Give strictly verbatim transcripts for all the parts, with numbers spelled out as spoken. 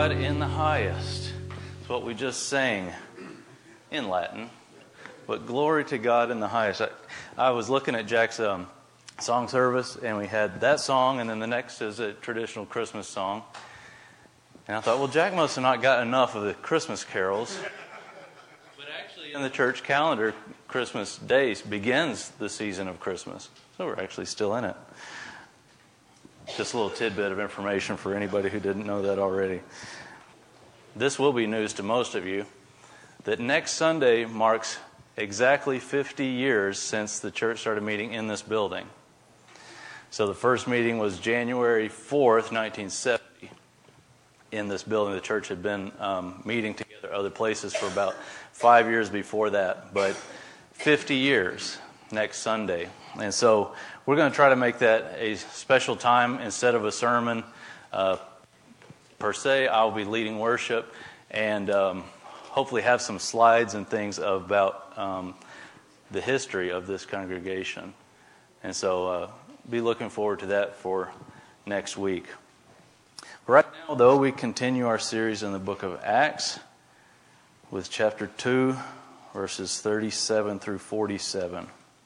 God in the highest. It's what we just sang in Latin. But glory to God in the highest. I, I was looking at Jack's um, song service, and we had that song, and then the next is a traditional Christmas song. And I thought, well, Jack must have not got enough of the Christmas carols. But actually, in the church calendar, Christmas Day begins the season of Christmas. So we're actually still in it. Just a little tidbit of information for anybody who didn't know that already. This will be news to most of you, that next Sunday marks exactly fifty years since the church started meeting in this building. So the first meeting was January fourth, nineteen seventy. In this building. The church had been um, meeting together other places for about five years before that, but fifty years next Sunday. And so we're going to try to make that a special time instead of a sermon uh, per se. I'll be leading worship and um, hopefully have some slides and things about um, the history of this congregation. And so uh, be looking forward to that for next week. Right now, though, we continue our series in the book of Acts with chapter two, verses thirty-seven through forty-seven.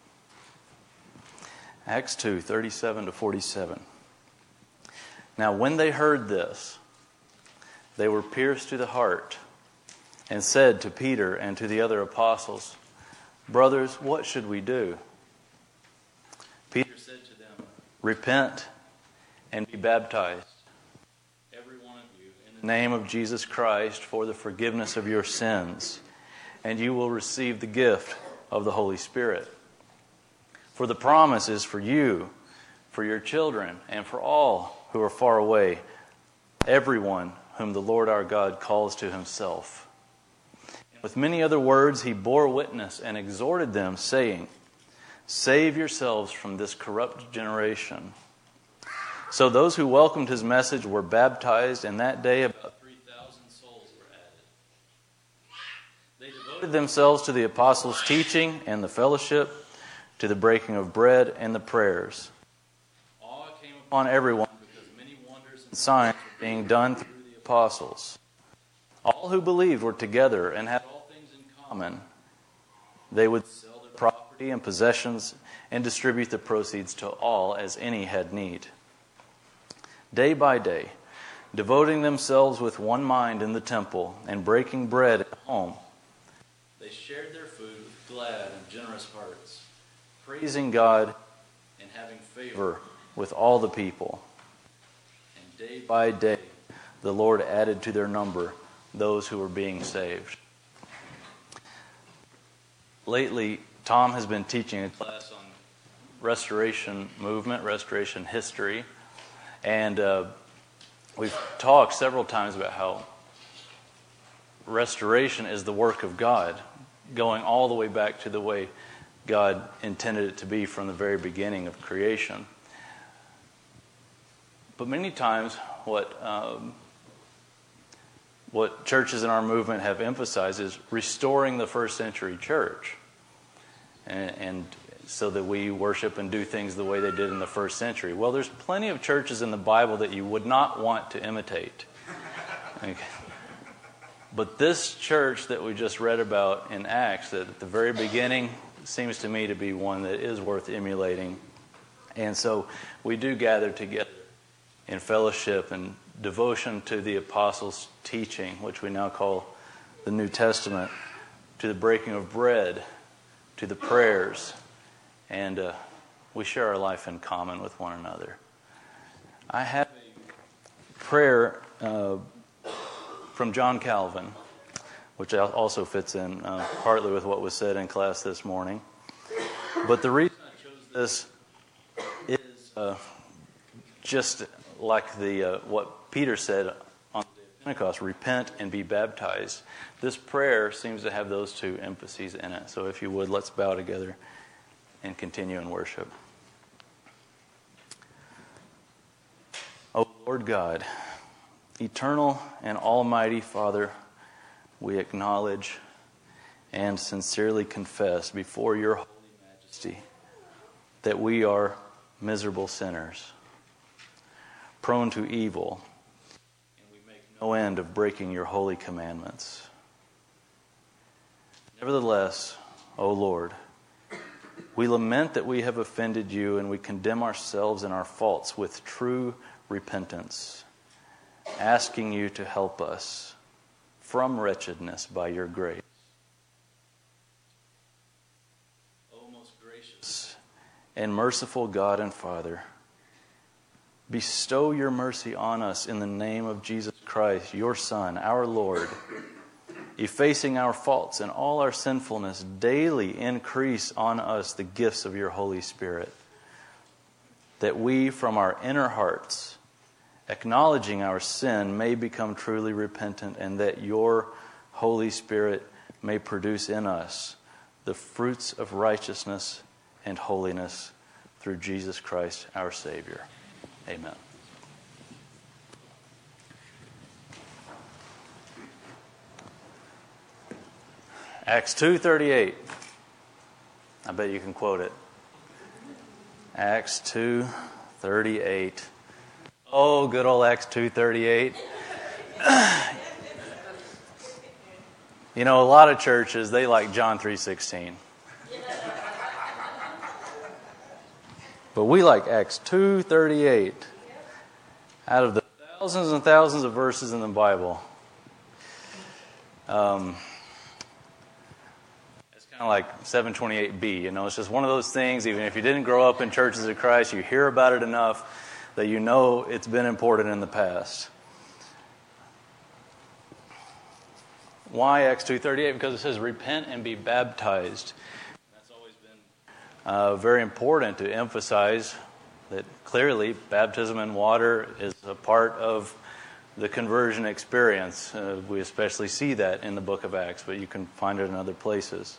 Acts two, thirty-seven to forty-seven. Now, when they heard this, they were pierced to the heart and said to Peter and to the other apostles, "Brothers, what should we do?" Peter said to them, "Repent and be baptized, every one of you, in the name of Jesus Christ for the forgiveness of your sins, and you will receive the gift of the Holy Spirit. For the promise is for you, for your children, and for all who are far away, everyone whom the Lord our God calls to himself." And with many other words he bore witness and exhorted them, saying, "Save yourselves from this corrupt generation." So those who welcomed his message were baptized, and that day about three thousand souls were added. They devoted themselves to the apostles' teaching and the fellowship, to the breaking of bread and the prayers. Awe came upon everyone because many wonders and signs were being done through the apostles. All who believed were together and had all things in common. They would sell their property and possessions and distribute the proceeds to all as any had need. Day by day, devoting themselves with one mind in the temple and breaking bread at home, they shared their food with glad and generous hearts, praising God and having favor with all the people. And day by day, the Lord added to their number those who were being saved. Lately, Tom has been teaching a class on restoration movement, restoration history. And uh, we've talked several times about how restoration is the work of God, going all the way back to the way God intended it to be from the very beginning of creation. But many times what um, what churches in our movement have emphasized is restoring the first century church. And, and so that we worship and do things the way they did in the first century. Well, there's plenty of churches in the Bible that you would not want to imitate. Okay. But this church that we just read about in Acts, that at the very beginning, seems to me to be one that is worth emulating. And so we do gather together in fellowship and devotion to the apostles' teaching, which we now call the New Testament, to the breaking of bread, to the prayers, and uh, we share our life in common with one another. I have a prayer uh, from John Calvin, which also fits in uh, partly with what was said in class this morning. But the reason I chose this is uh, just like the uh, what Peter said on the day of Pentecost, repent and be baptized. This prayer seems to have those two emphases in it. So if you would, let's bow together and continue in worship. O Lord God, eternal and almighty Father, we acknowledge and sincerely confess before your holy majesty that we are miserable sinners, prone to evil, and we make no end of breaking your holy commandments. Nevertheless, O Lord, we lament that we have offended you, and we condemn ourselves and our faults with true repentance, asking you to help us from wretchedness by your grace. O most gracious and merciful God and Father, bestow your mercy on us in the name of Jesus Christ, your Son, our Lord. Effacing our faults and all our sinfulness, daily increase on us the gifts of your Holy Spirit, that we from our inner hearts, acknowledging our sin, may become truly repentant, and that your Holy Spirit may produce in us the fruits of righteousness and holiness through Jesus Christ our Savior. Amen. Acts two thirty-eight. I bet you can quote it. Acts two thirty-eight. Oh, good old Acts two thirty-eight. You know, a lot of churches, they like John three sixteen. But we like Acts two thirty-eight. Out of the thousands and thousands of verses in the Bible, um, it's kind of like seven twenty-eight B. You know, it's just one of those things, even if you didn't grow up in churches of Christ, you hear about it enough that you know it's been important in the past. Why Acts two thirty-eight? Because it says, repent and be baptized. That's always been uh, very important to emphasize that clearly baptism in water is a part of the conversion experience. Uh, we especially see that in the book of Acts, but you can find it in other places.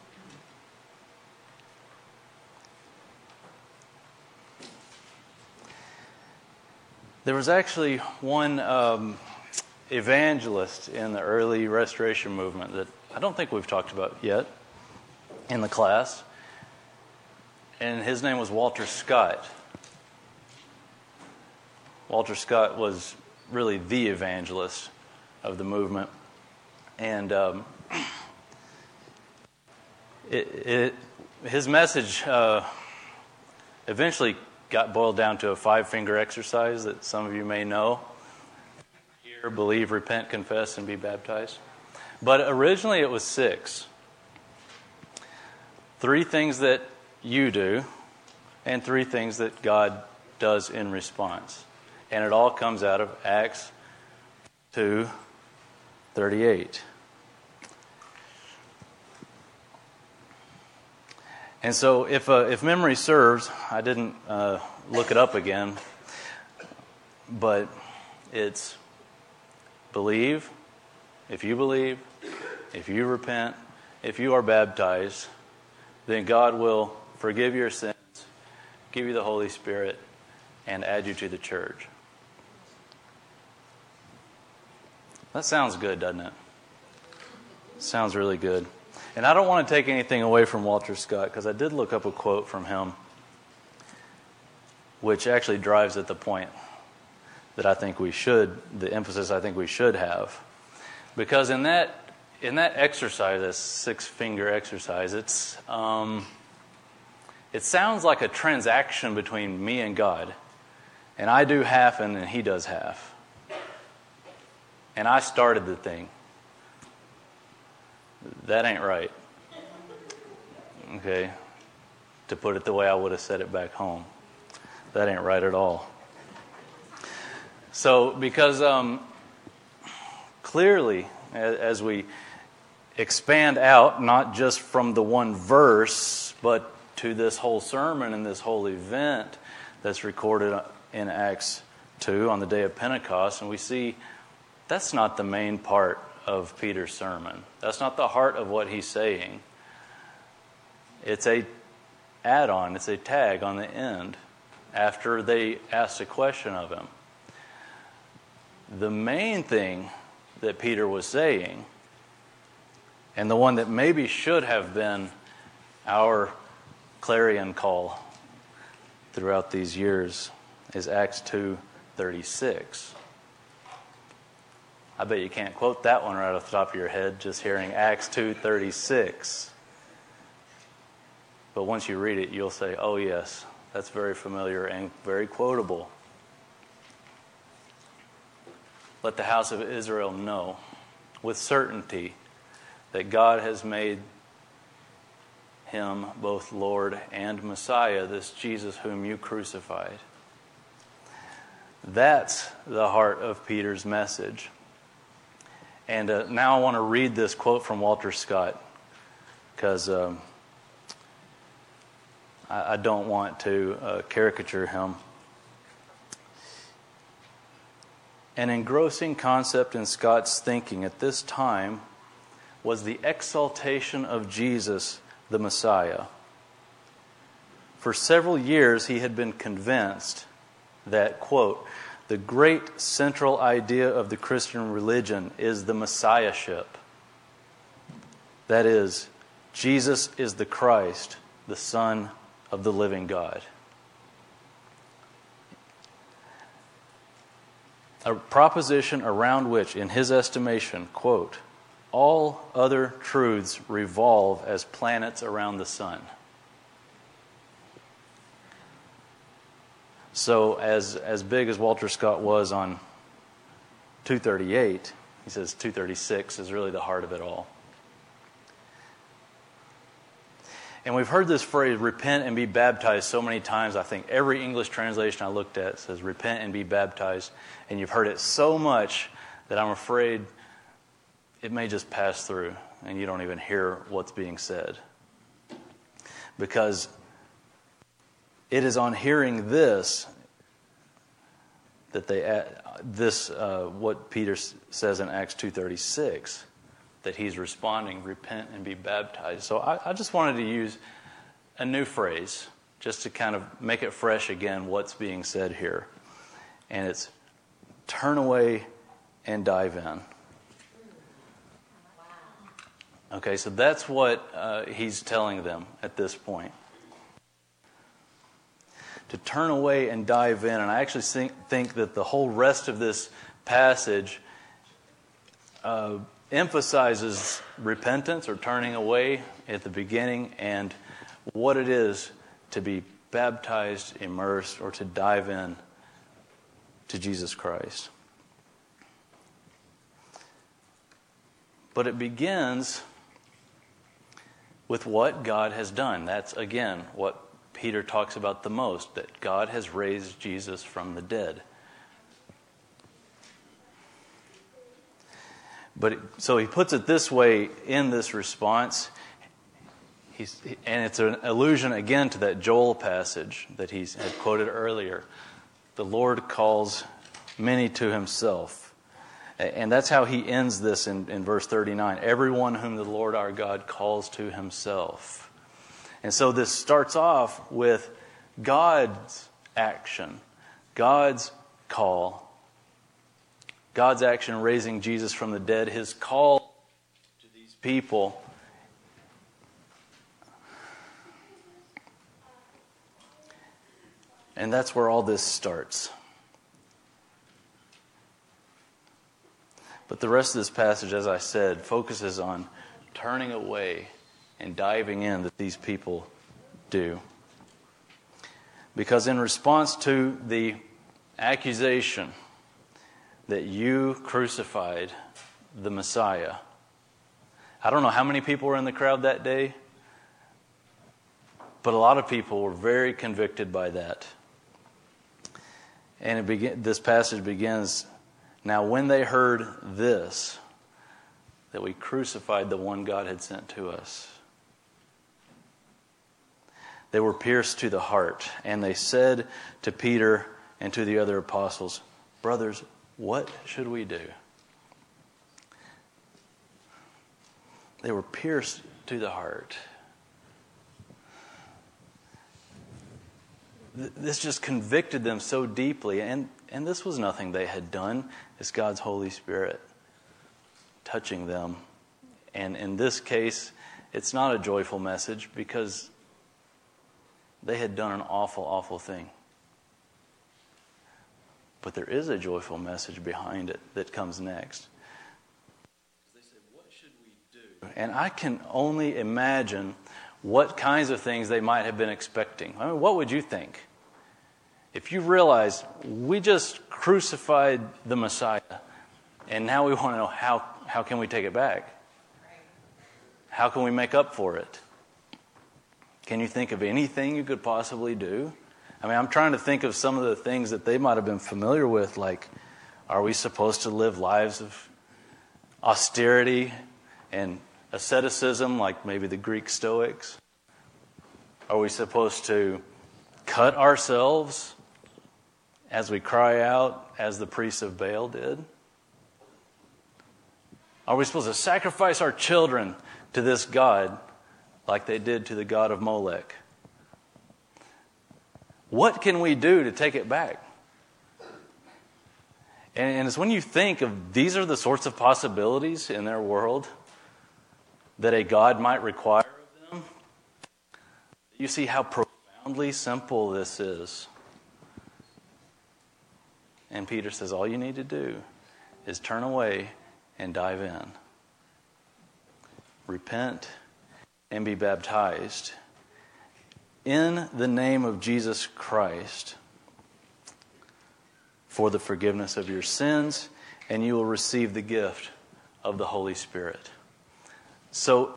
There was actually one um, evangelist in the early Restoration movement that I don't think we've talked about yet in the class, and his name was Walter Scott. Walter Scott was really the evangelist of the movement, and um, it, it, his message uh, eventually got boiled down to a five-finger exercise that some of you may know. Hear, believe, repent, confess, and be baptized. But originally it was six. Three things that you do, and three things that God does in response. And it all comes out of Acts two thirty-eight. And so if uh, if memory serves, I didn't uh, look it up again, but it's believe, if you believe, if you repent, if you are baptized, then God will forgive your sins, give you the Holy Spirit, and add you to the church. That sounds good, doesn't it? Sounds really good. And I don't want to take anything away from Walter Scott, because I did look up a quote from him, which actually drives at the point that I think we should, the emphasis I think we should have. Because in that in that exercise, this six-finger exercise, it's um, it sounds like a transaction between me and God. And I do half, and then he does half. And I started the thing. That ain't right. Okay? To put it the way I would have said it back home. That ain't right at all. So, because um, clearly, as, as we expand out, not just from the one verse, but to this whole sermon and this whole event that's recorded in Acts two on the day of Pentecost, and we see that's not the main part of Peter's sermon. That's not the heart of what he's saying. It's a add-on, it's a tag on the end after they asked a question of him. The main thing that Peter was saying, and the one that maybe should have been our clarion call throughout these years, is Acts two thirty-six. I bet you can't quote that one right off the top of your head just hearing Acts two thirty-six. But once you read it, you'll say, oh yes, that's very familiar and very quotable. Let the house of Israel know with certainty that God has made him both Lord and Messiah, this Jesus whom you crucified. That's the heart of Peter's message. And uh, now I want to read this quote from Walter Scott, because um, I, I don't want to uh, caricature him. An engrossing concept in Scott's thinking at this time was the exaltation of Jesus, the Messiah. For several years he had been convinced that, quote, the great central idea of the Christian religion is the Messiahship. That is, Jesus is the Christ, the Son of the living God. A proposition around which, in his estimation, quote, all other truths revolve as planets around the sun. So as as big as Walter Scott was on two thirty-eight, he says two thirty-six is really the heart of it all. And we've heard this phrase, repent and be baptized, so many times. I think every English translation I looked at says repent and be baptized. And you've heard it so much that I'm afraid it may just pass through and you don't even hear what's being said. Because it is on hearing this that they add, this uh, what Peter says in Acts two thirty-six, that he's responding, repent and be baptized. So I, I just wanted to use a new phrase just to kind of make it fresh again what's being said here. And it's turn away and dive in. Okay, so that's what uh, he's telling them at this point. To turn away and dive in. And I actually think, think that the whole rest of this passage uh, emphasizes repentance or turning away at the beginning and what it is to be baptized, immersed, or to dive in to Jesus Christ. But it begins with what God has done. That's, again, what Peter talks about the most, that God has raised Jesus from the dead. But it, so he puts it this way in this response, he's, and it's an allusion again to that Joel passage that he had quoted earlier. The Lord calls many to himself. And that's how he ends this in, in verse thirty-nine. Everyone whom the Lord our God calls to himself. And so this starts off with God's action, God's call, God's action raising Jesus from the dead, his call to these people. And that's where all this starts. But the rest of this passage, as I said, focuses on turning away and diving in that these people do. Because in response to the accusation that you crucified the Messiah, I don't know how many people were in the crowd that day, but a lot of people were very convicted by that. And it begin, this passage begins, now when they heard this, that we crucified the one God had sent to us, they were pierced to the heart, and they said to Peter and to the other apostles, brothers, what should we do? They were pierced to the heart. This just convicted them so deeply, and, and this was nothing they had done. It's God's Holy Spirit touching them. And in this case, it's not a joyful message because they had done an awful, awful thing. But there is a joyful message behind it that comes next. And I can only imagine what kinds of things they might have been expecting. I mean, what would you think? If you realize we just crucified the Messiah, and now we want to know how, how can we take it back? How can we make up for it? Can you think of anything you could possibly do? I mean, I'm trying to think of some of the things that they might have been familiar with, like, are we supposed to live lives of austerity and asceticism, like maybe the Greek Stoics? Are we supposed to cut ourselves as we cry out, as the priests of Baal did? Are we supposed to sacrifice our children to this god like they did to the god of Molech? What can we do to take it back? And, and it's when you think of these are the sorts of possibilities in their world that a God might require of them, you see how profoundly simple this is. And Peter says, all you need to do is turn away and dive in. Repent and be baptized in the name of Jesus Christ for the forgiveness of your sins, and you will receive the gift of the Holy Spirit. So,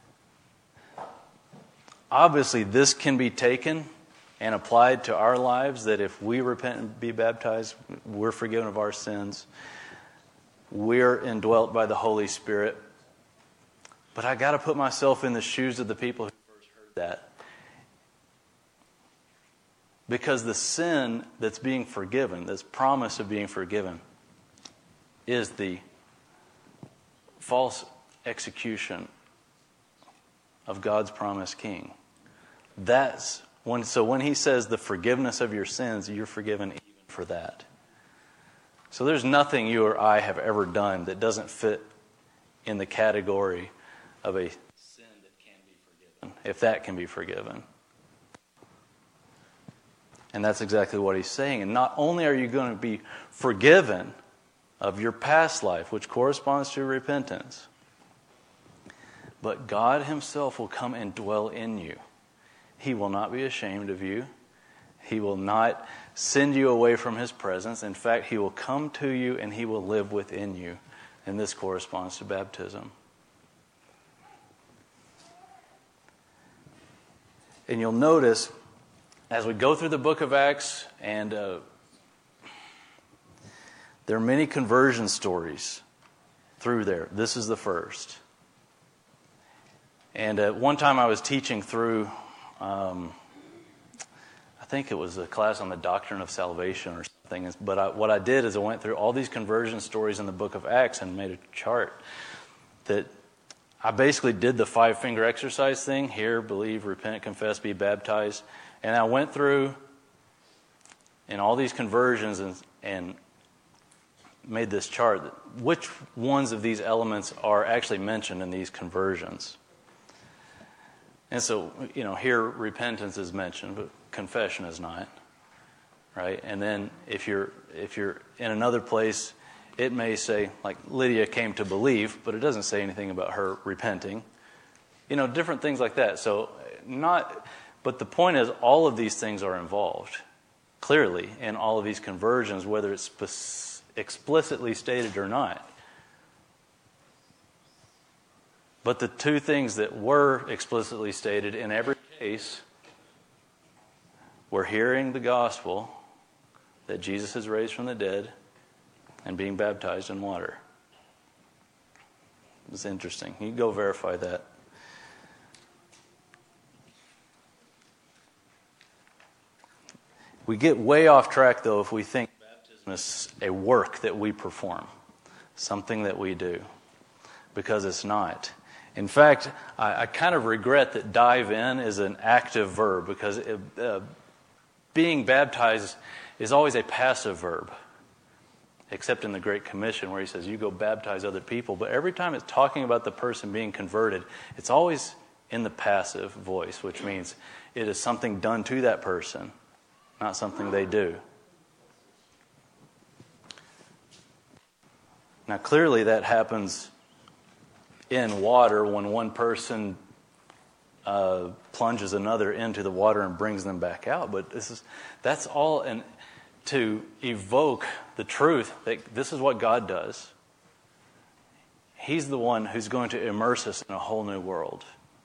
obviously, this can be taken and applied to our lives, that if we repent and be baptized, we're forgiven of our sins. We're indwelt by the Holy Spirit. But I got to put myself in the shoes of the people who first heard that. Because the sin that's being forgiven, this promise of being forgiven, is the false execution of God's promised king. That's when, so when he says the forgiveness of your sins, you're forgiven even for that. So there's nothing you or I have ever done that doesn't fit in the category of a sin that can be forgiven, if that can be forgiven. And that's exactly what he's saying. And not only are you going to be forgiven of your past life, which corresponds to repentance, but God himself will come and dwell in you. He will not be ashamed of you. He will not send you away from his presence. In fact, he will come to you and he will live within you. And this corresponds to baptism. And you'll notice, as we go through the book of Acts, and uh, there are many conversion stories through there. This is the first. And at one time I was teaching through, um, I think it was a class on the doctrine of salvation or something. But I, what I did is I went through all these conversion stories in the book of Acts and made a chart that I basically did the five-finger exercise thing. Hear, believe, repent, confess, be baptized. And I went through in all these conversions and, and made this chart. Which ones of these elements are actually mentioned in these conversions? And so, you know, here repentance is mentioned, but confession is not. Right? And then if you're if you're in another place, it may say, like, Lydia came to believe, but it doesn't say anything about her repenting. You know, different things like that. So not... But the point is, all of these things are involved, clearly, in all of these conversions, whether it's spe- explicitly stated or not. But the two things that were explicitly stated in every case were hearing the gospel, that Jesus is raised from the dead, and being baptized in water. It's interesting. You can go verify that. We get way off track, though, if we think baptism is a work that we perform, something that we do, because it's not. In fact, I, I kind of regret that dive in is an active verb, because it, uh, being baptized is always a passive verb, except in the Great Commission where he says, you go baptize other people. But every time it's talking about the person being converted, it's always in the passive voice, which means it is something done to that person, not something they do. Now, clearly that happens in water when one person uh, plunges another into the water and brings them back out. But this is that's all an, to evoke the truth that this is what God does. He's the one who's going to immerse us in a whole new world.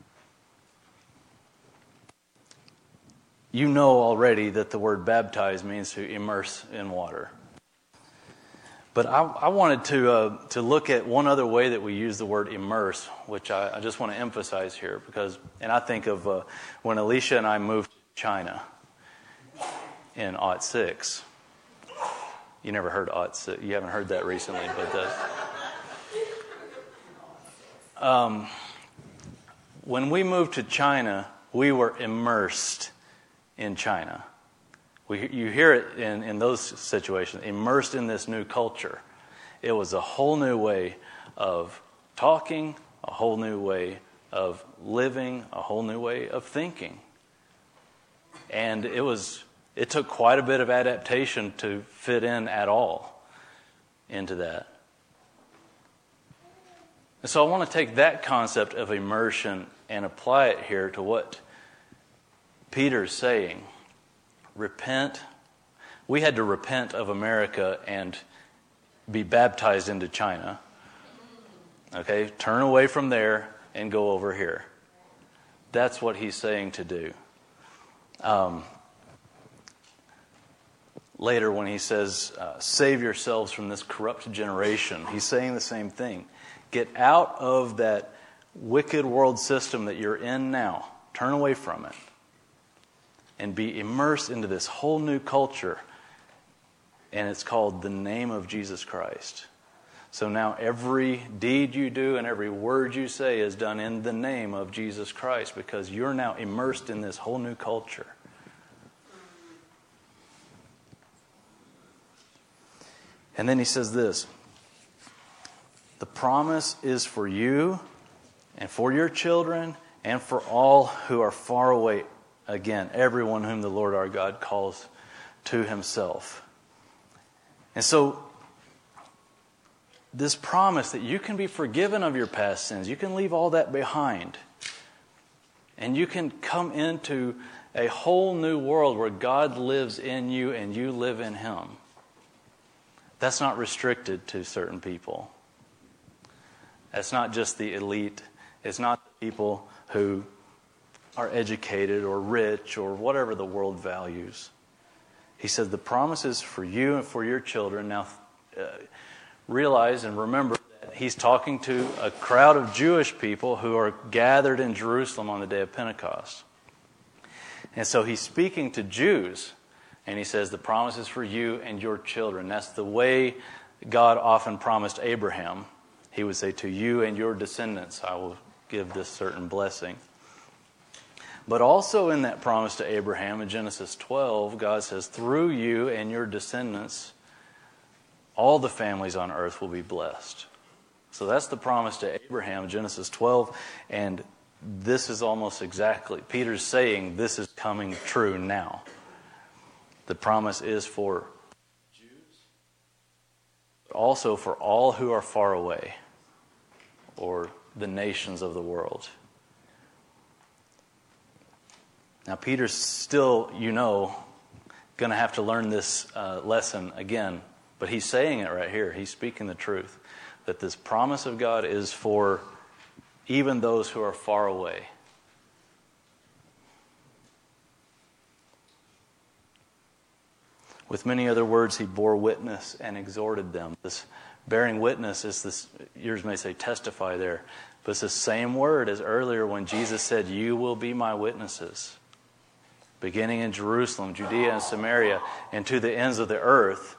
You know already that the word baptize means to immerse in water. But I, I wanted to uh, to look at one other way that we use the word immerse, which I, I just want to emphasize here, because, and I think of uh, when Alicia and I moved to China in oh six. You never heard oh six. You haven't heard that recently, but uh, um, when we moved to China, we were immersed in China. We, you hear it in, in those situations, immersed in this new culture. It was a whole new way of talking, a whole new way of living, a whole new way of thinking. And it was it took quite a bit of adaptation to fit in at all into that. And so I want to take that concept of immersion and apply it here to what Peter's saying. Repent. We had to repent of America and be baptized into China. Okay, turn away from there and go over here. That's what he's saying to do. Um, later when he says, uh, save yourselves from this corrupt generation, he's saying the same thing. Get out of that wicked world system that you're in now. Turn away from it. And be immersed into this whole new culture. And it's called the name of Jesus Christ. So now every deed you do and every word you say is done in the name of Jesus Christ, because you're now immersed in this whole new culture. And then he says this. The promise is for you and for your children and for all who are far away. Again, everyone whom the Lord our God calls to himself. And so, this promise that you can be forgiven of your past sins, you can leave all that behind, and you can come into a whole new world where God lives in you and you live in him. That's not restricted to certain people. That's not just the elite. It's not the people who are educated or rich or whatever the world values. He says the promise is for you and for your children. Now, uh, realize and remember that he's talking to a crowd of Jewish people who are gathered in Jerusalem on the day of Pentecost. And so he's speaking to Jews, and he says the promise is for you and your children. That's the way God often promised Abraham. He would say, to you and your descendants I will give this certain blessing. But also in that promise to Abraham in Genesis twelve, God says, through you and your descendants, all the families on earth will be blessed. So that's the promise to Abraham in Genesis twelve. And this is almost exactly, Peter's saying this is coming true now. The promise is for Jews, but also for all who are far away, or the nations of the world. Now, Peter's still, you know, going to have to learn this uh, lesson again. But he's saying it right here. He's speaking the truth. That this promise of God is for even those who are far away. With many other words, he bore witness and exhorted them. This bearing witness is this, yours may say testify there. But it's the same word as earlier when Jesus said, you will be my witnesses. Beginning in Jerusalem, Judea and Samaria, and to the ends of the earth.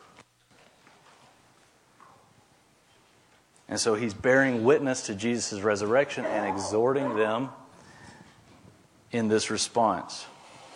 And so he's bearing witness to Jesus' resurrection and exhorting them in this response.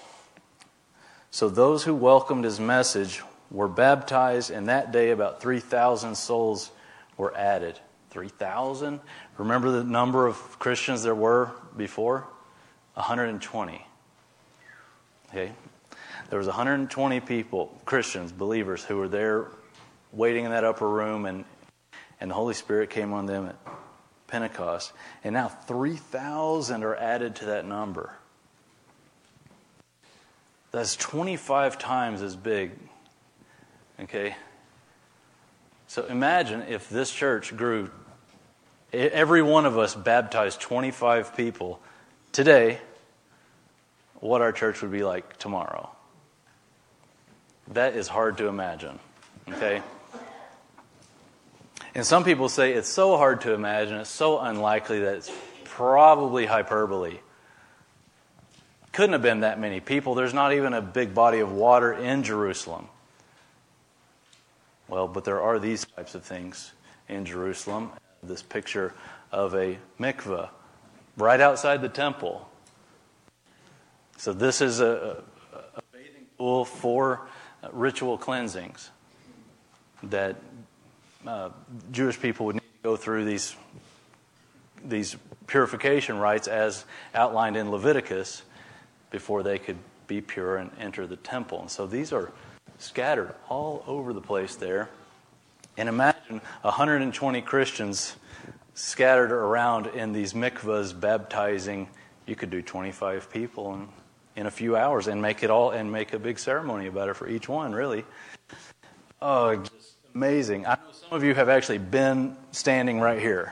So those who welcomed his message were baptized, and that day about three thousand souls were added. three thousand? Remember the number of Christians there were before? one hundred twenty. Okay, there was one hundred twenty people, Christians, believers, who were there waiting in that upper room, and, and the Holy Spirit came on them. Pentecost. And now three thousand are added to that number. That's twenty-five times as big. Okay? So imagine if this church grew, every one of us baptized twenty-five people today, what our church would be like tomorrow. That is hard to imagine. Okay? And some people say it's so hard to imagine, it's so unlikely that it's probably hyperbole. Couldn't have been that many people. There's not even a big body of water in Jerusalem. Well, but there are these types of things in Jerusalem. This picture of a mikveh right outside the temple. So this is a, a bathing pool for ritual cleansings that uh, Jewish people would need to go through these, these purification rites as outlined in Leviticus before they could be pure and enter the temple. And so these are scattered all over the place there. And imagine one hundred twenty Christians scattered around in these mikvahs baptizing. You could do twenty-five people in, in a few hours and make it all and make a big ceremony about it for each one, really. Oh, just amazing. I know some of you have actually been standing right here.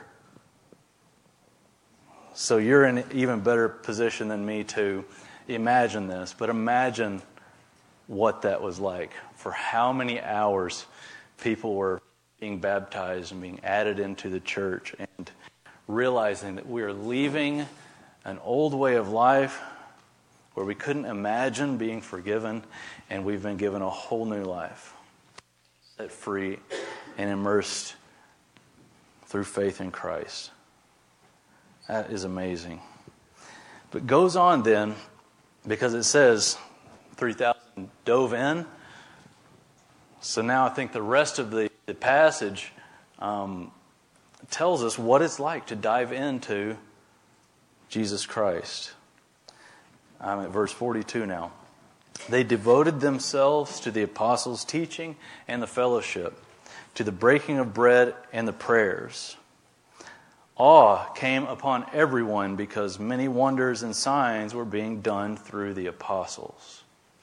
So you're in an even better position than me to imagine this. But imagine what that was like. For how many hours people were being baptized and being added into the church and realizing that we are leaving an old way of life where we couldn't imagine being forgiven, and we've been given a whole new life, set free and immersed through faith in Christ. That is amazing. But goes on then, because it says three thousand dove in. So now I think the rest of the, the passage um, tells us what it's like to dive into Jesus Christ. I'm at verse forty-two now. They devoted themselves to the apostles' teaching and the fellowship, to the breaking of bread and the prayers. Awe came upon everyone because many wonders and signs were being done through the apostles.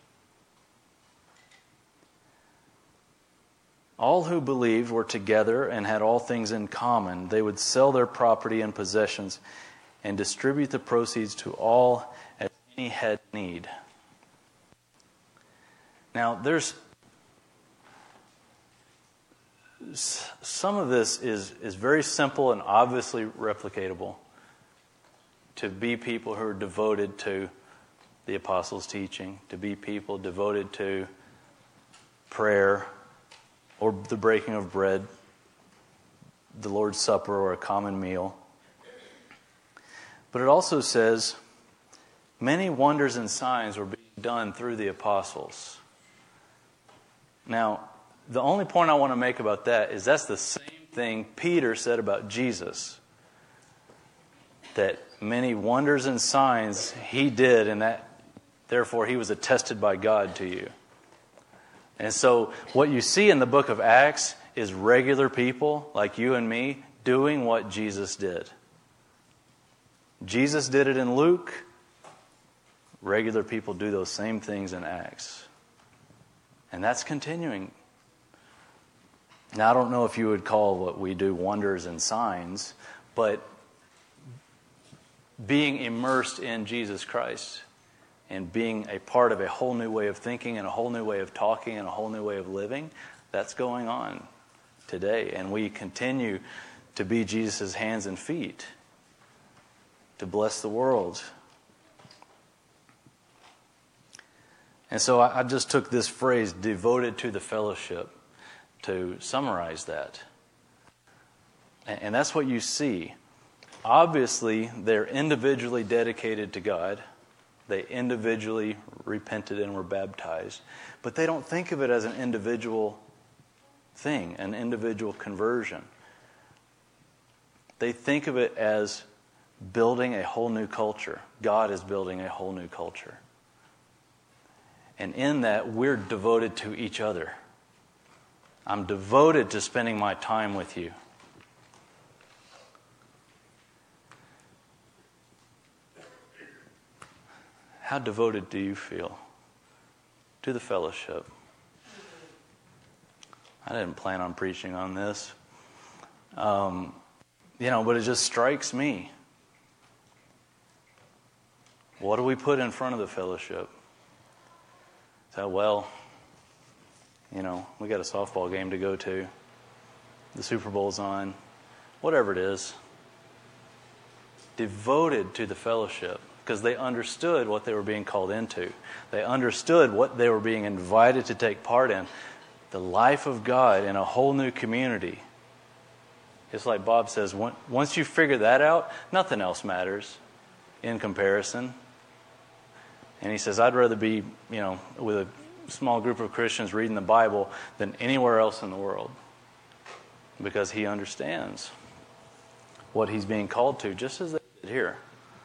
All who believed were together and had all things in common. They would sell their property and possessions and distribute the proceeds to all as any had need. Now, there's some of this is, is very simple and obviously replicatable to be people who are devoted to the apostles' teaching, to be people devoted to prayer or the breaking of bread, the Lord's Supper, or a common meal. But it also says many wonders and signs were being done through the apostles. Now, the only point I want to make about that is that's the same thing Peter said about Jesus. That many wonders and signs he did, and that therefore he was attested by God to you. And so what you see in the book of Acts is regular people like you and me doing what Jesus did. Jesus did it in Luke. Regular people do those same things in Acts. And that's continuing. Now, I don't know if you would call what we do wonders and signs, but being immersed in Jesus Christ and being a part of a whole new way of thinking and a whole new way of talking and a whole new way of living, that's going on today. And we continue to be Jesus' hands and feet to bless the world. And so I, I just took this phrase, devoted to the fellowship, to summarize that. And, and that's what you see. Obviously, they're individually dedicated to God. They individually repented and were baptized. But they don't think of it as an individual thing, an individual conversion. They think of it as building a whole new culture. God is building a whole new culture. And in that, we're devoted to each other. I'm devoted to spending my time with you. How devoted do you feel to the fellowship? I didn't plan on preaching on this. Um, you know, but it just strikes me. What do we put in front of the fellowship? So, well, you know, we got a softball game to go to. The Super Bowl's on. Whatever it is. Devoted to the fellowship because they understood what they were being called into. They understood what they were being invited to take part in. The life of God in a whole new community. It's like Bob says, once you figure that out, nothing else matters in comparison. And he says, I'd rather be, you know, with a small group of Christians reading the Bible than anywhere else in the world. Because he understands what he's being called to, just as they did here.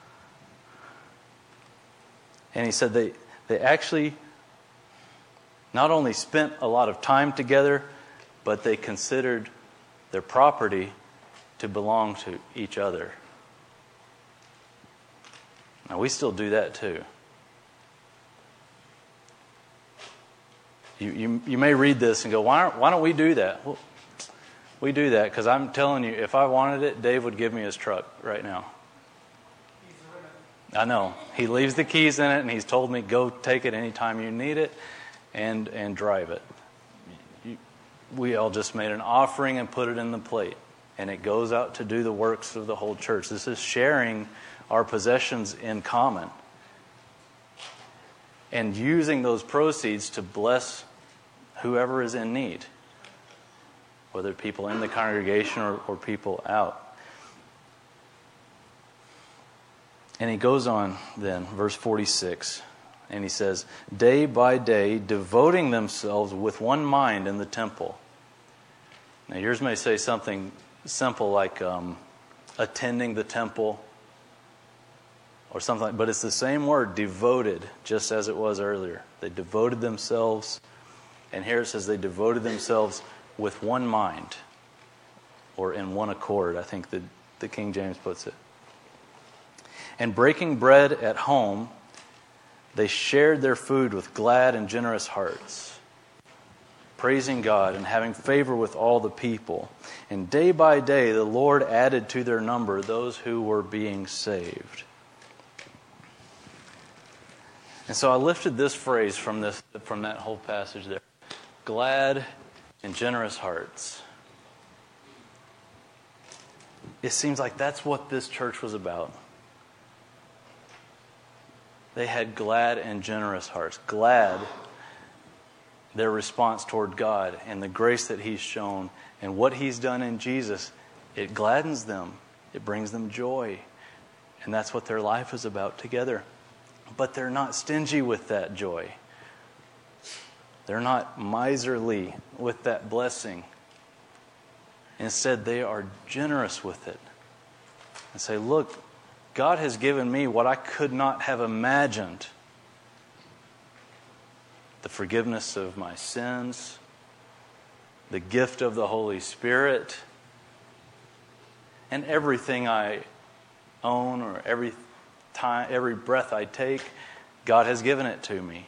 And he said they, they actually not only spent a lot of time together, but they considered their property to belong to each other. Now, we still do that too. You, you, you may read this and go, why, aren't, why don't we do that? Well, we do that because I'm telling you, if I wanted it, Dave would give me his truck right now. I know. He leaves the keys in it, and he's told me, go take it anytime you need it and and drive it. You, we all just made an offering and put it in the plate, and it goes out to do the works of the whole church. This is sharing our possessions in common and using those proceeds to bless whoever is in need, whether people in the congregation or, or people out. And he goes on then, verse forty-six, and he says, day by day, devoting themselves with one mind in the temple. Now yours may say something simple like um, attending the temple or something like, but it's the same word, devoted, just as it was earlier. They devoted themselves, and here it says they devoted themselves with one mind, or in one accord, I think the, the King James puts it. And breaking bread at home, they shared their food with glad and generous hearts, praising God and having favor with all the people. And day by day, the Lord added to their number those who were being saved. And so I lifted this phrase from this from that whole passage there. Glad and generous hearts. It seems like that's what this church was about. They had glad and generous hearts. Glad, their response toward God and the grace that He's shown and what He's done in Jesus, it gladdens them. It brings them joy. And that's what their life is about together. But they're not stingy with that joy. They're not miserly with that blessing. Instead, they are generous with it. And say, look, God has given me what I could not have imagined. The forgiveness of my sins, the gift of the Holy Spirit, and everything I own or every time, every breath I take, God has given it to me.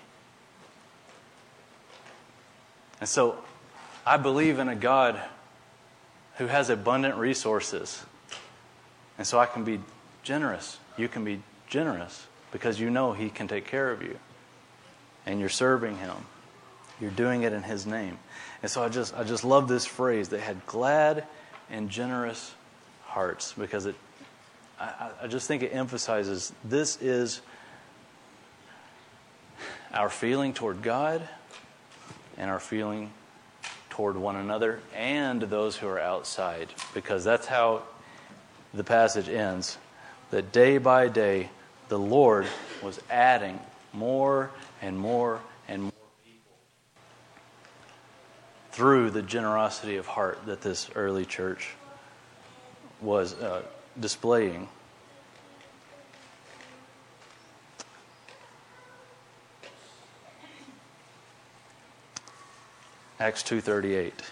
And so I believe in a God who has abundant resources. And so I can be generous. You can be generous because you know He can take care of you. And you're serving Him. You're doing it in His name. And so I just I just love this phrase. They had glad and generous hearts because it I, I just think it emphasizes this is our feeling toward God and our feeling toward one another and those who are outside. Because that's how the passage ends. That day by day, the Lord was adding more and more and more people through the generosity of heart that this early church was uh, displaying. Acts two thirty-eight.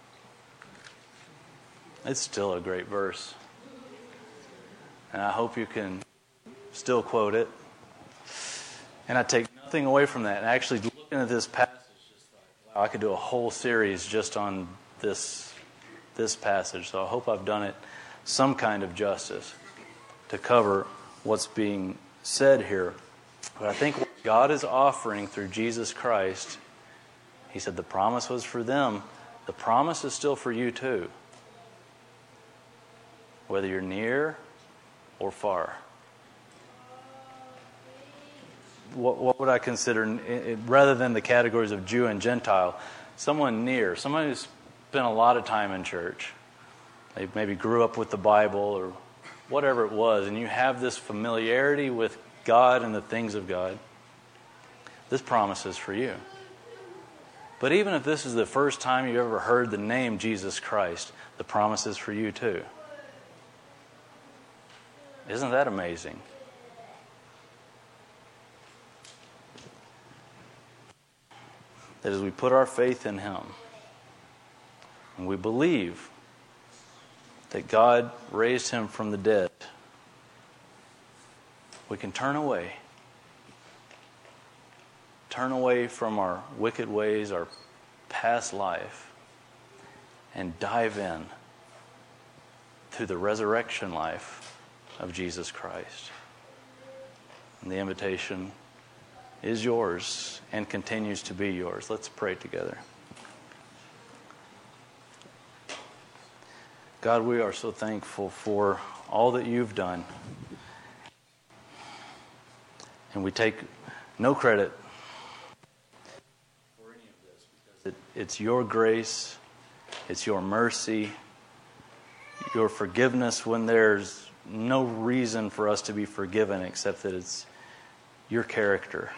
It's still a great verse. And I hope you can still quote it. And I take nothing away from that. And actually, looking at this passage, just thought, wow, I could do a whole series just on this, this passage. So I hope I've done it some kind of justice to cover what's being said here. But I think what God is offering through Jesus Christ, He said the promise was for them. The promise is still for you too. Whether you're near or far. What, what would I consider, rather than the categories of Jew and Gentile, someone near, someone who's spent a lot of time in church. They maybe grew up with the Bible or whatever it was, and you have this familiarity with God and the things of God. This promise is for you. But even if this is the first time you ever heard the name Jesus Christ, the promise is for you too. Isn't that amazing? That as we put our faith in Him, and we believe that God raised Him from the dead, we can turn away. Turn away from our wicked ways, our past life, and dive in to the resurrection life of Jesus Christ. And the invitation is yours and continues to be yours. Let's pray together. God, we are so thankful for all that You've done. And we take no credit for any of this because it, it's Your grace, it's Your mercy, Your forgiveness when there's no reason for us to be forgiven except that it's Your character.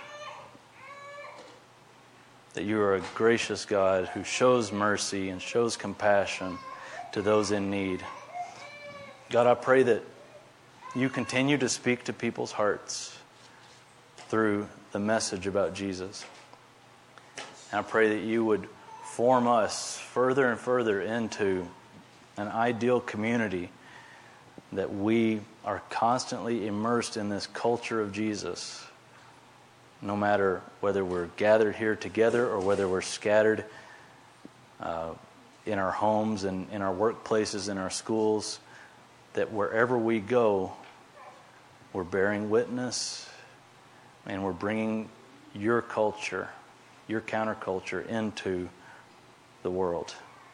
That You are a gracious God who shows mercy and shows compassion to those in need. God, I pray that You continue to speak to people's hearts through the message about Jesus. And I pray that You would form us further and further into an ideal community, that we are constantly immersed in this culture of Jesus, no matter whether we're gathered here together or whether we're scattered uh, in our homes and in our workplaces, in our schools, that wherever we go, we're bearing witness and we're bringing Your culture, Your counterculture into the world.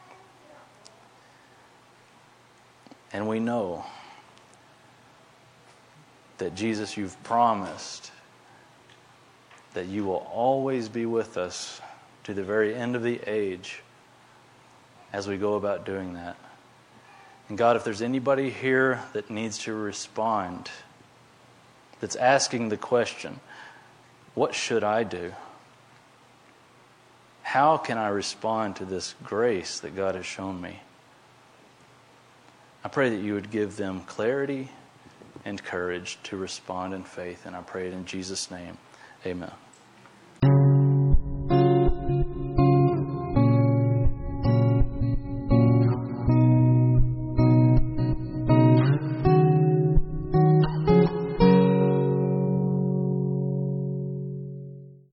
And we know that Jesus, You've promised that You will always be with us to the very end of the age as we go about doing that. And God, if there's anybody here that needs to respond, that's asking the question, what should I do? How can I respond to this grace that God has shown me? I pray that You would give them clarity and courage to respond in faith, and I pray it in Jesus' name. Amen.